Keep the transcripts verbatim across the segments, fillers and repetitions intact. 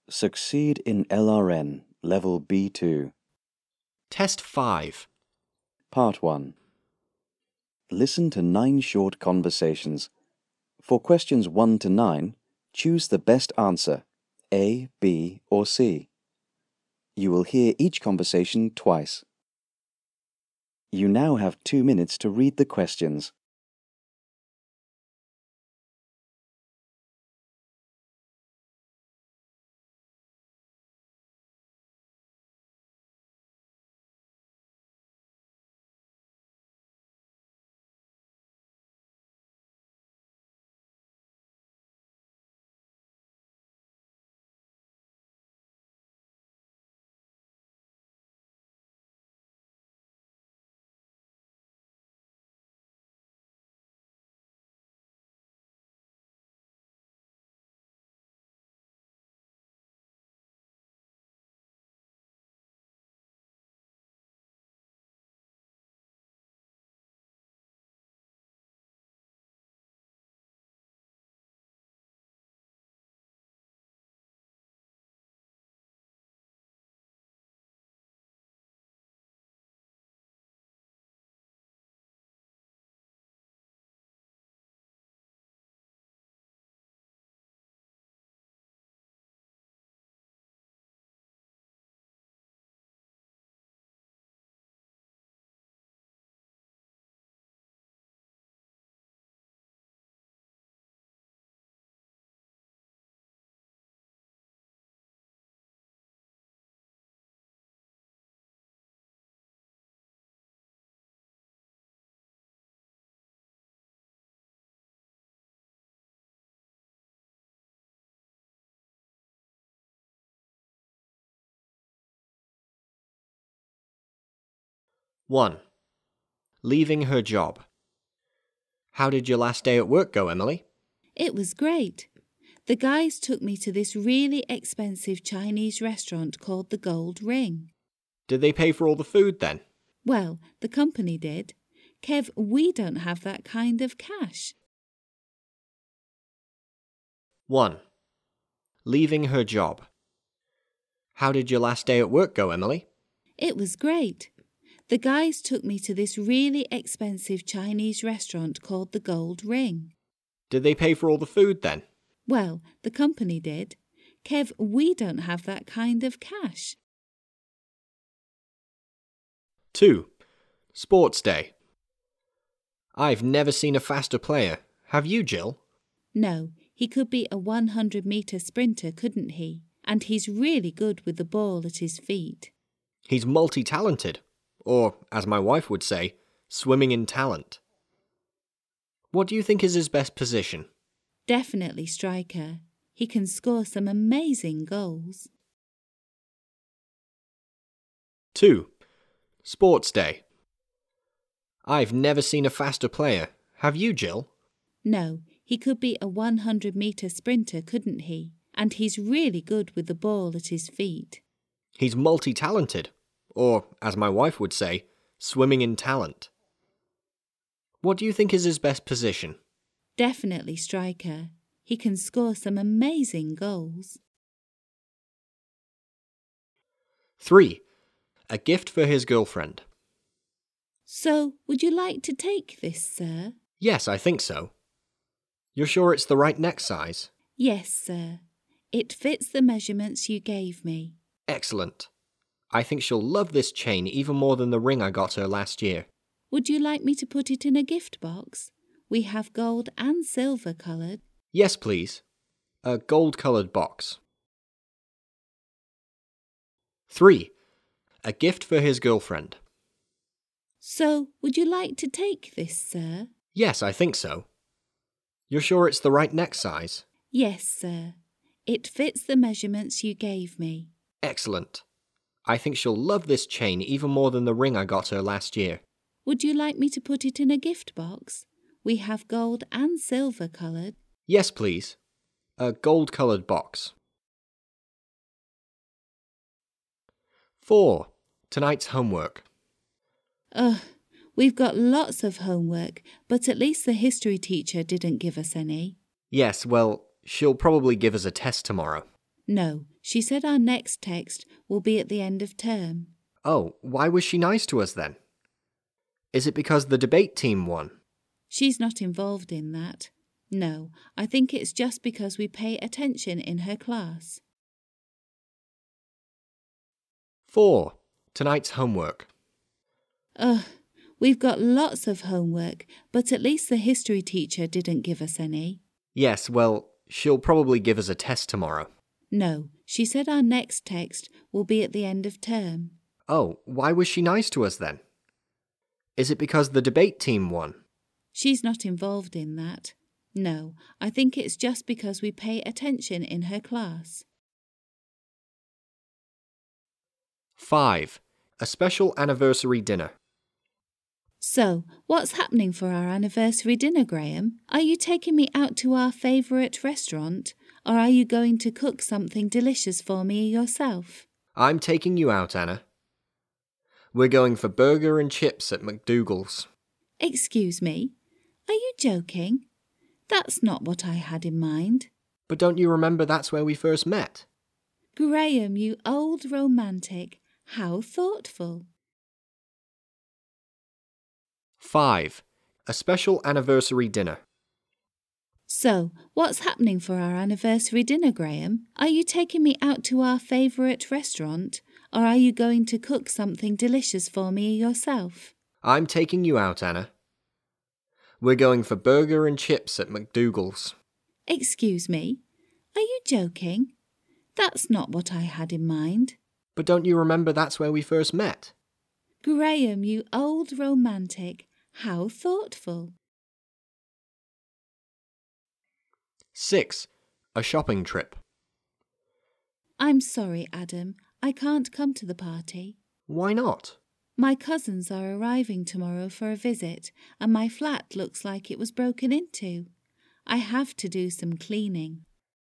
Succeed in L R N, Level B two. Test five. Part one. Listen to nine short conversations. For questions one to nine, choose the best answer, A, B, or C. You will hear each conversation twice. You now have two minutes to read the questions. one. Leaving her job. How did your last day at work go, Emily? It was great. The guys took me to this really expensive Chinese restaurant called the Gold Ring. Did they pay for all the food then? Well, the company did. Kev, we don't have that kind of cash. one. Leaving her job. How did your last day at work go, Emily? It was great. The guys took me to this really expensive Chinese restaurant called the Gold Ring. Did they pay for all the food then? Well, the company did. Kev, we don't have that kind of cash. two. Sports day. I've never seen a faster player. Have you, Jill? No, he could be a one hundred metre sprinter, couldn't he? And he's really good with the ball at his feet. He's multi-talented. Or, as my wife would say, swimming in talent. What do you think is his best position? Definitely striker. He can score some amazing goals. two. Sports day. I've never seen a faster player. Have you, Jill? No, he could be a one hundred metre sprinter, couldn't he? And he's really good with the ball at his feet. He's multi-talented. Or, as my wife would say, swimming in talent. What do you think is his best position? Definitely striker. He can score some amazing goals. three. A gift for his girlfriend. So, would you like to take this, sir? Yes, I think so. You're sure it's the right neck size? Yes, sir. It fits the measurements you gave me. Excellent. I think she'll love this chain even more than the ring I got her last year. Would you like me to put it in a gift box? We have gold and silver coloured. Yes, please. A gold-coloured box. three. A gift for his girlfriend. So, would you like to take this, sir? Yes, I think so. You're sure it's the right neck size? Yes, sir. It fits the measurements you gave me. Excellent. I think she'll love this chain even more than the ring I got her last year. Would you like me to put it in a gift box? We have gold and silver coloured. Yes, please. A gold-coloured box. four. Tonight's homework. Ugh, we've got lots of homework, but at least the history teacher didn't give us any. Yes, well, she'll probably give us a test tomorrow. No, she said our next text will be at the end of term. Oh, why was she nice to us then? Is it because the debate team won? She's not involved in that. No, I think it's just because we pay attention in her class. four. Tonight's homework. Ugh, we've got lots of homework, but at least the history teacher didn't give us any. Yes, well, she'll probably give us a test tomorrow. No, she said our next text will be at the end of term. Oh, why was she nice to us then? Is it because the debate team won? She's not involved in that. No, I think it's just because we pay attention in her class. five. A special anniversary dinner. So, what's happening for our anniversary dinner, Graham? Are you taking me out to our favourite restaurant, or are you going to cook something delicious for me yourself? I'm taking you out, Anna. We're going for burger and chips at McDougall's. Excuse me? Are you joking? That's not what I had in mind. But don't you remember that's where we first met? Graham, you old romantic. How thoughtful. five. A special anniversary dinner. So, what's happening for our anniversary dinner, Graham? Are you taking me out to our favourite restaurant, or are you going to cook something delicious for me yourself? I'm taking you out, Anna. We're going for burger and chips at McDougall's. Excuse me? Are you joking? That's not what I had in mind. But don't you remember that's where we first met? Graham, you old romantic. How thoughtful. six. A shopping trip. I'm sorry, Adam. I can't come to the party. Why not? My cousins are arriving tomorrow for a visit, and my flat looks like it was broken into. I have to do some cleaning.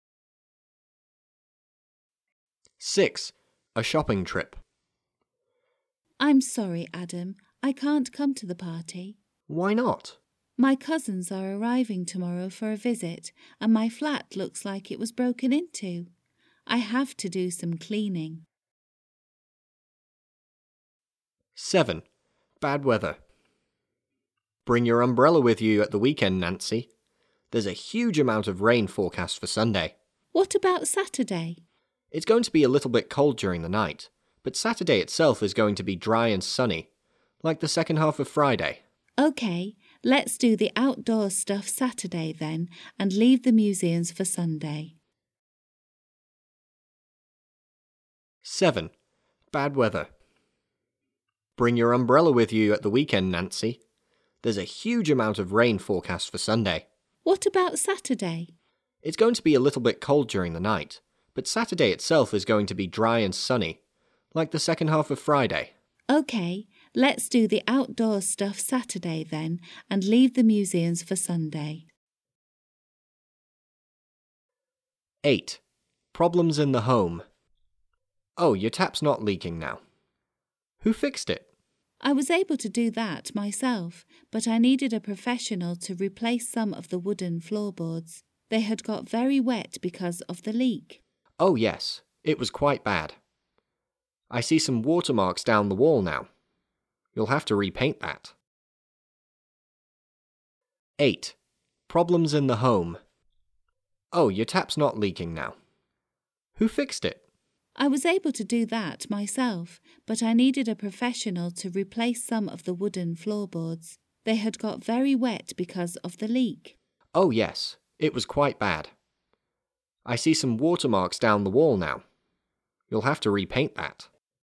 six. A shopping trip. I'm sorry, Adam. I can't come to the party. Why not? My cousins are arriving tomorrow for a visit, and my flat looks like it was broken into. I have to do some cleaning. seven. Bad weather. Bring your umbrella with you at the weekend, Nancy. There's a huge amount of rain forecast for Sunday. What about Saturday? It's going to be a little bit cold during the night, but Saturday itself is going to be dry and sunny, like the second half of Friday. OK, let's do the outdoor stuff Saturday then, and leave the museums for Sunday. seven. Bad weather. Bring your umbrella with you at the weekend, Nancy. There's a huge amount of rain forecast for Sunday. What about Saturday? It's going to be a little bit cold during the night, but Saturday itself is going to be dry and sunny, like the second half of Friday. OK, let's do the outdoor stuff Saturday then, and leave the museums for Sunday. eight. Problems in the home. Oh, your tap's not leaking now. Who fixed it? I was able to do that myself, but I needed a professional to replace some of the wooden floorboards. They had got very wet because of the leak. Oh yes, it was quite bad. I see some watermarks down the wall now. You'll have to repaint that. eight. Problems in the home. Oh, your tap's not leaking now. Who fixed it? I was able to do that myself, but I needed a professional to replace some of the wooden floorboards. They had got very wet because of the leak. Oh yes, it was quite bad. I see some watermarks down the wall now. You'll have to repaint that.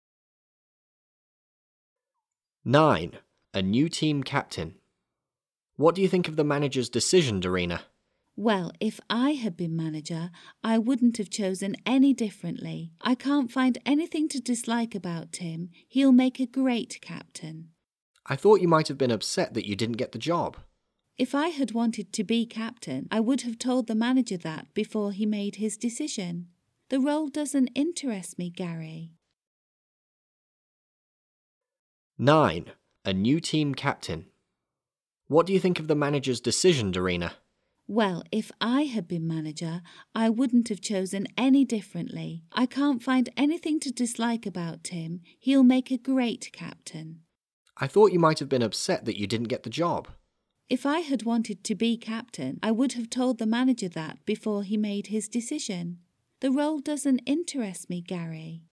nine. A new team captain. What do you think of the manager's decision, Darina? Well, if I had been manager, I wouldn't have chosen any differently. I can't find anything to dislike about Tim. He'll make a great captain. I thought you might have been upset that you didn't get the job. If I had wanted to be captain, I would have told the manager that before he made his decision. The role doesn't interest me, Gary. nine. A new team captain. What do you think of the manager's decision, Darina? Well, if I had been manager, I wouldn't have chosen any differently. I can't find anything to dislike about Tim. He'll make a great captain. I thought you might have been upset that you didn't get the job. If I had wanted to be captain, I would have told the manager that before he made his decision. The role doesn't interest me, Gary.